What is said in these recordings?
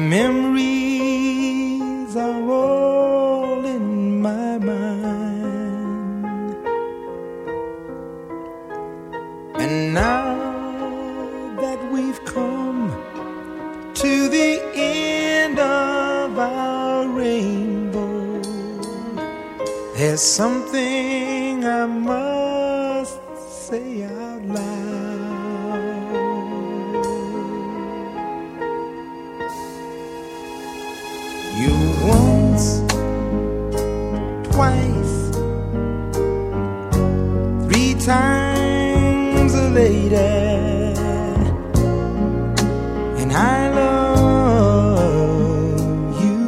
memories are all in my mind. And now that we've come to the end of our rainbow, there's something I must say out loud. You once, twice, 3 times a lady, and I love you.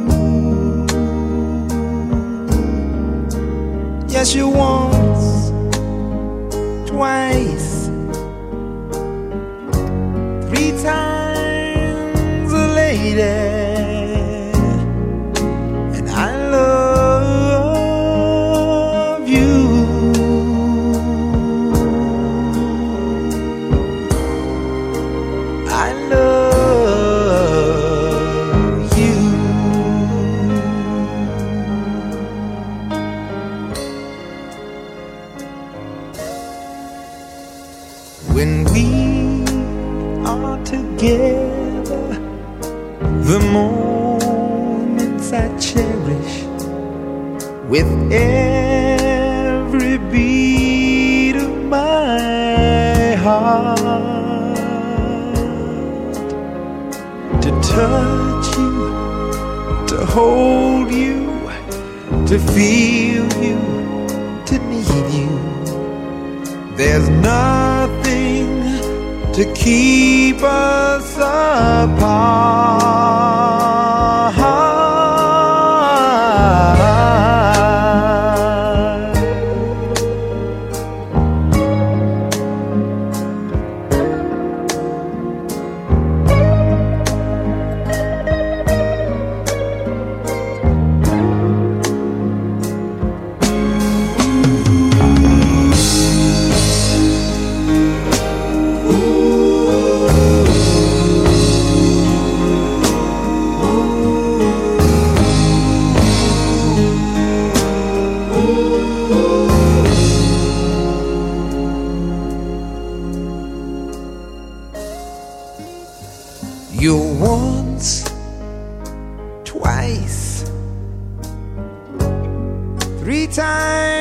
Yes, you once, twice, 3 times a lady, and I love you. I love you. When we are together, the moments I cherish with every beat of my heart. To touch you, to hold you, to feel you, to need you. There's nothing to keep us apart. You once, twice, 3 times